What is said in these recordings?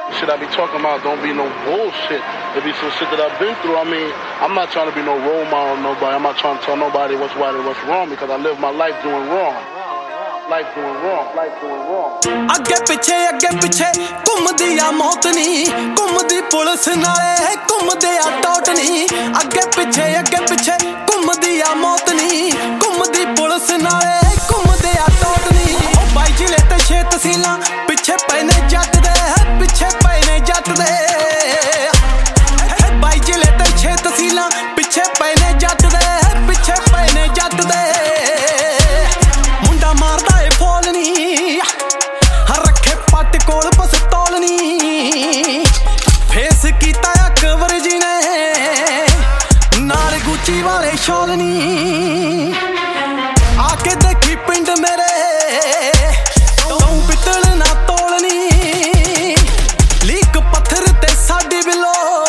Shit I be talking about don't be no bullshit. It be some shit that I've been through. I mean, I'm not trying to be no role model to nobody. I'm not trying to tell nobody what's right and what's wrong because I live my life doing wrong. Life doing wrong. Life doing wrong. ਅੱਗੇ ਪਿੱਛੇ ਘੁੰਮਦੀ ਆ ਮੌਤ ਨੀ ਘੁੰਮਦੀ police ਨਾਲੇ ਘੁੰਮਦੇ ਆ ਟੌਟ ਨੀ ਅੱਗੇ ਪਿੱਛੇ ਘੁੰਮਦੀ ਆ ਮੌਤ ਨੀ ਘੁੰਮਦੀ ਪੁਲਿਸ ਨਾਲੇ ਘੁੰਮਦੇ ਆ ਟੌਟ ਨੀ ਉਹ ਬਾਈ ਜ਼ਿਲ੍ਹੇ ਤੇ 6 ਤਹਿਸੀਲਾਂ ਪਿੱਛੇ ਪਏ ਨੇ ਜੱਟ ਦੇ ਪਿੱਛੇ ਪਏ ਨੇ ਜੱਟ ਦੇ ਬਾਈ ਜ਼ਿਲ੍ਹੇ ਤੇ 6 ਤਹਿਸੀਲਾਂ ਪਿੱਛੇ ਪਏ ਨੇ ਜੱਟ ਦੇ ਪਿੱਛੇ ਪਏ ਨੇ ਜੱਟ ਦੇ ਮੁੰਡਾ ਮਾਰਦਾ ਏ ਫੋਲ ਨੀ ਰੱਖੇ ਪੱਟ ਕੋਲ ਪਸਤੌਲ ਨੀ ਫੇਸ ਕੀਤਾ ਅਕਬਰ ਜੀ ਨੇ ਨਾਲ ਗੁੱਚੀ ਵਾਲੇ ਸ਼ੌਲ ਨੀ ਆ ਕੇ ਦੇਖੀ ਪਿੰਡ ਮੇਰੇ ਤੂੰ ਪਿੱਤਲ ਨਾ ਤੋਲਨੀ ਲੀਕ ਪੱਥਰ ਤੇ ਸਾਡੀ ਬਿਲੋ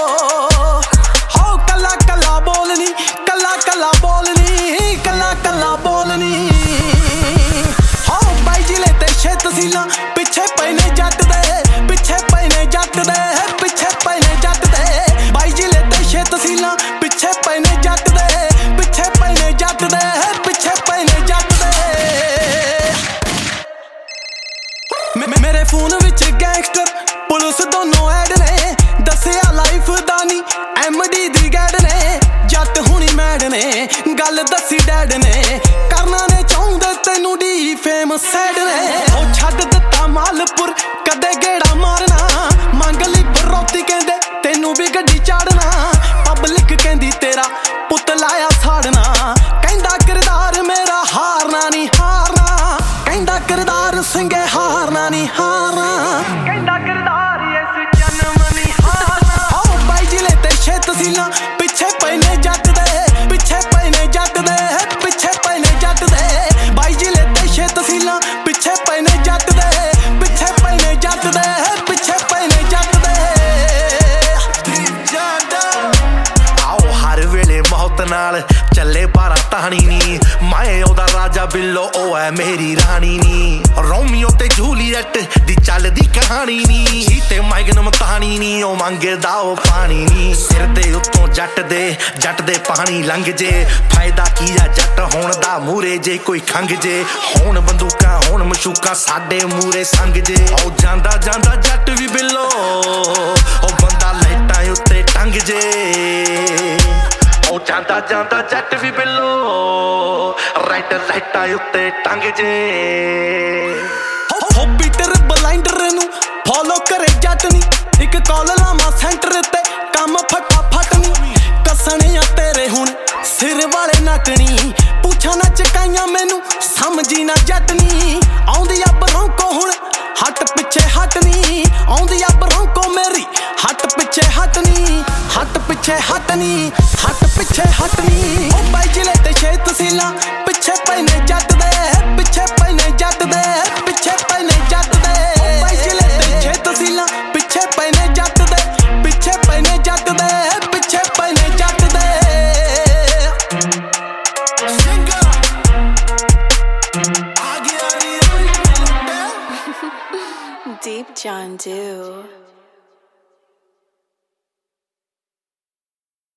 ਹੋ ਕੱਲਾ ਕੱਲਾ ਬੋਲਨੀ ਕੱਲਾ ਬੋਲਨੀ ਕੱਲਾ ਬੋਲਨੀ ਹੋ ਬਾਈ ਜ਼ਿਲ੍ਹੇ ਤੇ 6 ਤਹਿਸੀਲਾਂ ਪਿੱਛੇ ਪਏ ਨੇ ਜੱਟ ਦੇ ਪਿੱਛੇ ਪਏ ਨੇ ਜੱਟ ਦੇ ਪਿੱਛੇ ਪਏ ਨੇ ਜੱਟ ਦੇ ਬਾਈ ਜ਼ਿਲ੍ਹੇ ਤੇ 6 ਤਹਿਸੀਲਾਂ ਪਿੱਛੇ ਪਏ ਨੇ ਜੱਟ ਦੇ ਪਿੱਛੇ ਪਏ ਨੇ ਜੱਟ ਦੇ ਪਿੱਛੇ ਪਏ ਨੇ ਜੱਟ ਦੇ ਮੇਰੇ ਫੋਨ ਵਿੱਚ ਗੈਂਗਸਟਰ ਪੁਲਿਸ ਦੋਨੋਂ ਐਡ ਨੇ ਦੱਸਿਆ ਲਾਈਫ ਦਾ ਨੀ ਐਮਡੀ ਦੀ ਗੈਡ ਨੇ ਜੱਟ ਹੁਣੀ ਮੈਡ ਨੇ ਗੱਲ ਦੱਸੀ ਡੈਡ ਨੇ ਕਰਨਾ ਨੇ ਚਾਹੁੰਦੇ ਤੈਨੂੰ ਡੀ ਫੇਮ ਸੈਡ ਨੇ ਉਹ ਛੱਡ ਦਿੱਤਾ ਮਾਲਪੁਰ ਕਦੇ ਗੇੜਾ ਮਾਰਨਾ ਮੰਗ ਲਈ ਬਰੋਤੀ ਕਹਿੰਦੇ ਤੈਨੂੰ ਵੀ ਗੱਡੀ ਚਾੜਨਾ ਪਬਲਿਕ ਕਹਿੰਦੀ ਤੇਰਾ ਪੁੱਤ ਲਾਇਆ ਸਾੜਨਾ ਕਹਿੰਦਾ ਕਿਰਦਾਰ ਮੇਰਾ ਹਾਰਨਾ ਨਹੀਂ ਹਾਰਨਾ ਕਹਿੰਦਾ ਕਿਰਦਾਰ ਸਿੰਘੇ ਹਾਰਨਾ ਨਹੀਂ ਹਾਰਨਾ ਕਹਿੰਦਾ ਕਿਰਦਾਰ ਇਸ ਜਨਮ ਨਹੀਂ ਹਾਰਨਾ ਹੋ ਬਾਈ ਜ਼ਿਲ੍ਹੇ ਤੇ 6 ਤਹਿਸੀਲਾਂ ਪਿੱਛੇ ਪਏ ਨੇ ਜੱਟ ਦੇ ਪਿੱਛੇ ਪਏ ਨੇ ਜੱਟ ਦੇ ਪਿੱਛੇ ਪਏ ਨੇ ਜੱਟ ਦੇ ਬਾਈ ਜ਼ਿਲ੍ਹੇ ਤੇ 6 ਤਹਿਸੀਲਾਂ ਪਿੱਛੇ ਪਏ ਨੇ ਜੱਟ ਦੇ ਪਿੱਛੇ ਪਏ ਨੇ ਜੱਟ ਦੇ ਪਿੱਛੇ ਪਏ ਨੇ ਜੱਟ ਦੇ ਆਓ ਹਰ ਵੇਲੇ ਮੌਤ ਨਾਲ ਚੱਲੇ ਬਾਰਾ ਤਾਣੀ ਨੀ ਮੈਂ ਉਹਦਾ ਰਾਜਾ ਬਿੱਲੋ ਉਹ ਹੈ ਮੇਰੀ ਰਾਣੀ ਨੀ ਰੋਮੀਓ ਤੇ ਜੂਲੀਅਟ ਦੀ ਚੱਲਦੀ ਕਹਾਣੀ ਨੀ ਤੇ ਮੈਗਨਮ ਤਾਣੀ ਨੀ ਉਹ ਮੰਗਦਾ ਉਹ ਪਾਣੀ ਨੀ ਸਿਰ ਦੇ ਉੱਤੋਂ ਜੱਟ ਦੇ ਪਾਣੀ ਲੰਘ ਜੇ ਫਾਇਦਾ ਕੀ ਆ ਜੱਟ ਹੋਣ ਦਾ ਮੂਰੇ ਜੇ ਕੋਈ ਖੰਗ ਜੇ ਹੋਣ ਬੰਦੂਕਾਂ ਹੋਣ ਮਸ਼ੂਕਾਂ ਸਾਡੇ ਮੂਰੇ ਸੰਗ ਜੇ ਉਹ ਜਾਂਦਾ ਜੱਟ ਵੀ ਬਿੱਲੋ ਉਹ ਬੰਦਾ ਲਾਈਟਾਂ ਉੱਤੇ ਟੰਗ ਜੇ ਉਹ ਜਾਂਦਾ ਜੱਟ ਵੀ ਬਿੱਲੋ ਲਾਈਟਾਂ ਉੱਤੇ ਟੰਗ ਜੇ ਹੋ ਬੀਟਰ ਬਲਾਈਂਡਰ ਨੂੰ ਫੋਲੋ ਕਰੇ ਜੱਟ ਨੀ ਇੱਕ ਕਾਲ ਲਾਵਾਂ ਸੈਂਟਰ ਤੇ ਕੰਮ ਫਟਾਫਟ ਨੀ ਕੱਸਣੇ ਆ ਤੇਰੇ ਹੁਣ ਸਿਰ ਵਾਲੇ ਨੱਟਣੀ ਪੁੱਛਾਂ ਨਾ ਚਕਾਈਆਂ ਮੈਨੂੰ ਸਮਝੀ ਨਾ ਜੱਟ ਨੀ ਆਉਂਦੀ ਆ ਬਰੌਂਕੋ ਹੁਣ ਹੱਟ ਪਿੱਛੇ ਹੱਟ ਨੀ ਆਉਂਦੀ ਆ ਬਰੌਂਕੋ ਮੇਰੀ ਹੱਟ ਪਿੱਛੇ ਹੱਟ ਨੀ ਹੱਟ ਪਿੱਛੇ ਹੱਟ ਨੀ ਹੱਟ ਪਿੱਛੇ ਹੱਟ ਨੀ ਉਹ ਬਾਈ ਜ਼ਿਲ੍ਹੇ ਤੇ 6 ਤਹਿਸੀਲਾਂ ਪਿੱਛੇ ਪਏ ਨੇ ਜੱਟ ਦੇ ਪਿੱਛੇ ਪਏ ਨੇ ਜੱਟ ਦੇ ਪਿੱਛੇ ਪਏ ਨੇ ਜੱਟ ਦੇ ਉਹ ਬਾਈ ਜ਼ਿਲ੍ਹੇ ਤੇ 6 ਤਹਿਸੀਲਾਂ ਪਿੱਛੇ ਪਏ ਨੇ ਜੱਟ ਦੇ ਪਿੱਛੇ ਪਏ ਨੇ ਜੱਟ ਦੇ ਪਿੱਛੇ ਪਏ ਨੇ ਜੱਟ ਦੇ Deep John Doe.